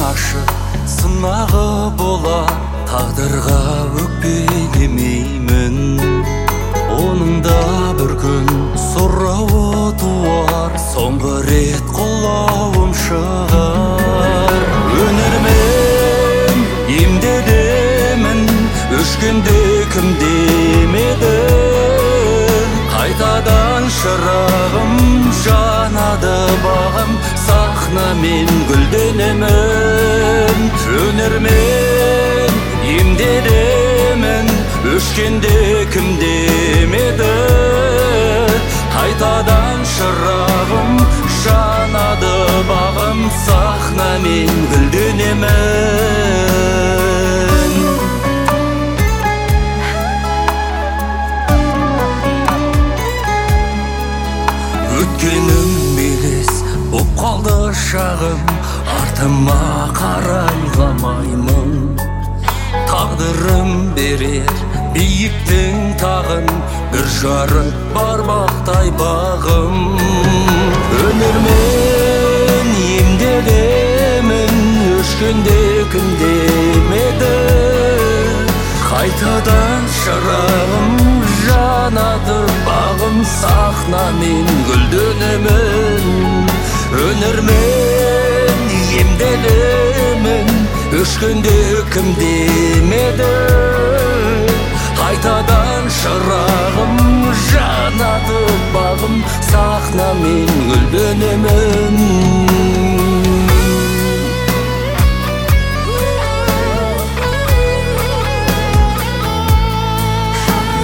ғашық сынағы болар, тағдырға өкпелемеймін. Оның да бір күн сұрауы туар, соңғы рет қолауым шығар. Өнермен емделемін, өшкенде кім демеді. Қайтадан шырағым жанады, бағым сахнамен гүлденемін. Өнермен емделемін, өшкенде кім демеді. Қайтадан шырағым жанады, бағым сахнамен гүлденемін. Өткенім белес боп қалды шағым, артыма қарайламаймын. Тағдырым берер биіктің тағын, бір жарып бармақтай бағым. Өнермен емделемін, өшкенде кім демеді. Қайтадан шырағым жанады, бағым сахнамен гүлденемін. Өнермен емделемін, өшкенде кім демеді. Қайтадан шырағым жанады, бағым сахнамен гүлденемін.